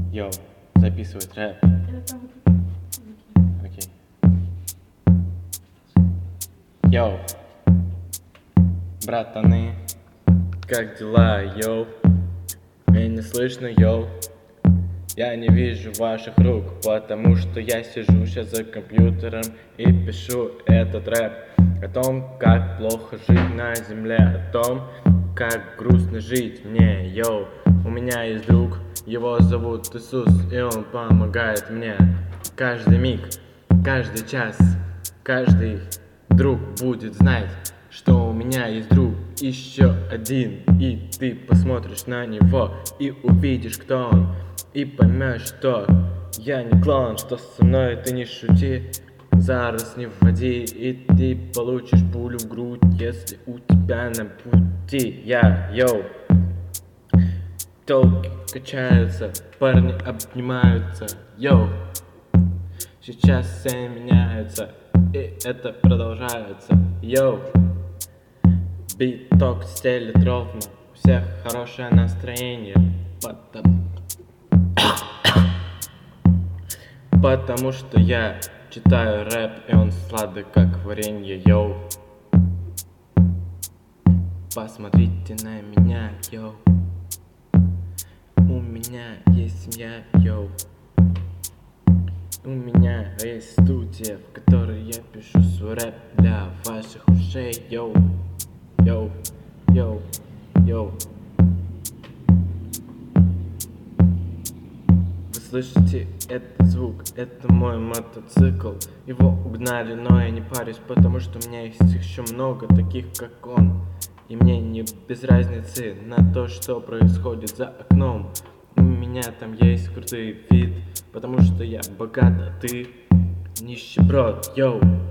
Йоу, записывать рэп. Окей. Йоу, братаны, как дела, йоу? Меня не слышно, йоу. Я не вижу ваших рук, потому что я сижу сейчас за компьютером и пишу этот рэп о том, как плохо жить на земле, о том, как грустно жить мне, йоу. У меня есть друг, его зовут Иисус, и он помогает мне каждый миг, каждый час. Каждый друг будет знать, что у меня есть друг еще один. И ты посмотришь на него и увидишь, кто он, и поймешь, что я не клоун, что со мной ты не шути, зараз не вводи, и ты получишь пулю в грудь, если у тебя на пути я, йоу. Толки качаются, парни обнимаются, йоу. Сейчас все меняются, и это продолжается, йоу. Биток стелит ровно, у всех хорошее настроение, потому что я читаю рэп, и он сладок, как варенье, йоу. Посмотрите на меня, йоу. У меня есть семья, йоу. У меня есть студия, в которой я пишу свой рэп для ваших ушей, йоу. Йоу, йоу, йоу. Вы слышите этот звук? Это мой мотоцикл. Его угнали, но я не парюсь, потому что у меня есть еще много таких, как он. И мне не без разницы на то, что происходит за окном. У меня там есть крутой вид, потому что я богат, а ты нищеброд, йоу.